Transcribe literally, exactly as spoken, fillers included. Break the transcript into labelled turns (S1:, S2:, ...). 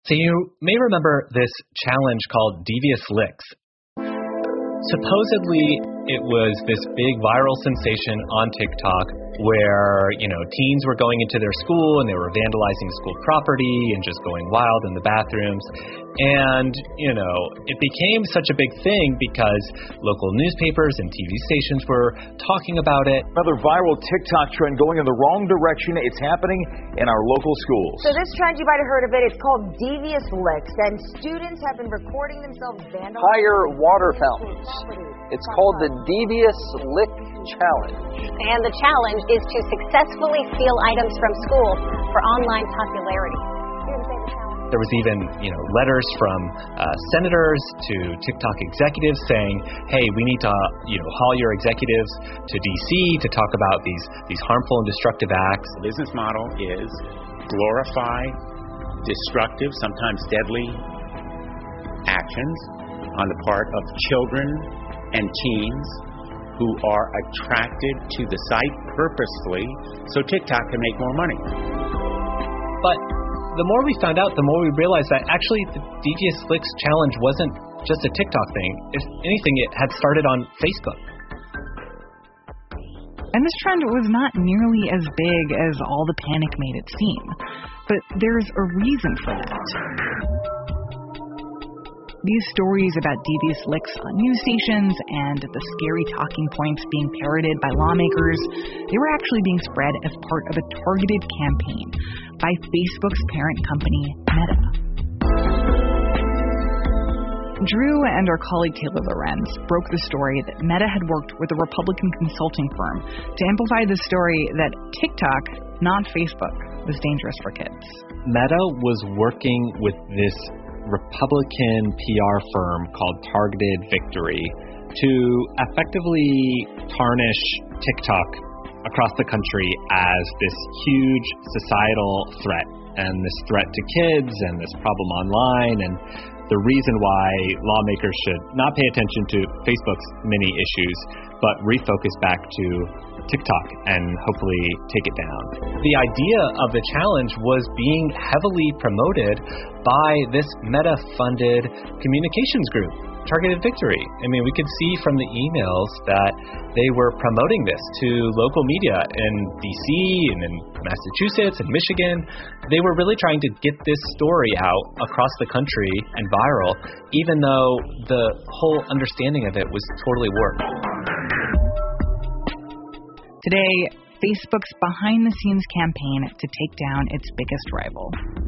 S1: So you may remember this challenge called Devious Licks. Supposedly, it was this big viral sensation on TikTok where, you know, teens were going into their school and they were vandalizing school property and just going wild in the bathrooms. And, you know, it became such a big thing because local newspapers and T V stations were talking about it.
S2: Another viral TikTok trend going in the wrong direction. It's happening in our local schools.
S3: So this trend, you might have heard of it, it's called Devious Licks, and students have been recording themselves vandalizing
S4: Higher water fountains. It's called the Devious Lick Challenge.
S5: And the challenge is to successfully steal items from school for online popularity.
S1: There was even, you know, letters from uh, senators to TikTok executives saying, hey, we need to, you know, haul your executives to D C to talk about these, these harmful and destructive acts.
S6: The business model is glorify destructive, sometimes deadly actions on the part of children and teens who are attracted to the site purposefully so TikTok can make more money.
S1: But the more we found out, the more we realized that actually the Devious Licks challenge wasn't just a TikTok thing. If anything, it had started on Facebook.
S7: And this trend was not nearly as big as all the panic made it seem. But there's a reason for that. These stories about devious licks on news stations and the scary talking points being parroted by lawmakers, they were actually being spread as part of a targeted campaign by Facebook's parent company, Meta. Drew and our colleague Taylor Lorenz broke the story that Meta had worked with a Republican consulting firm to amplify the story that TikTok, not Facebook, was dangerous for kids.
S1: Meta was working with this Republican P R firm called Targeted Victory to effectively tarnish TikTok across the country as this huge societal threat, and this threat to kids and this problem online, and the reason why lawmakers should not pay attention to Facebook's many issues, but refocus back to TikTok and hopefully take it down. The idea of the challenge was being heavily promoted by this Meta-funded communications group, Targeted Victory. I mean, we could see from the emails that they were promoting this to local media in D C and in Massachusetts and Michigan. They were really trying to get this story out across the country and viral, even though the whole understanding of it was totally warped.
S7: Today, Facebook's behind-the-scenes campaign to take down its biggest rival.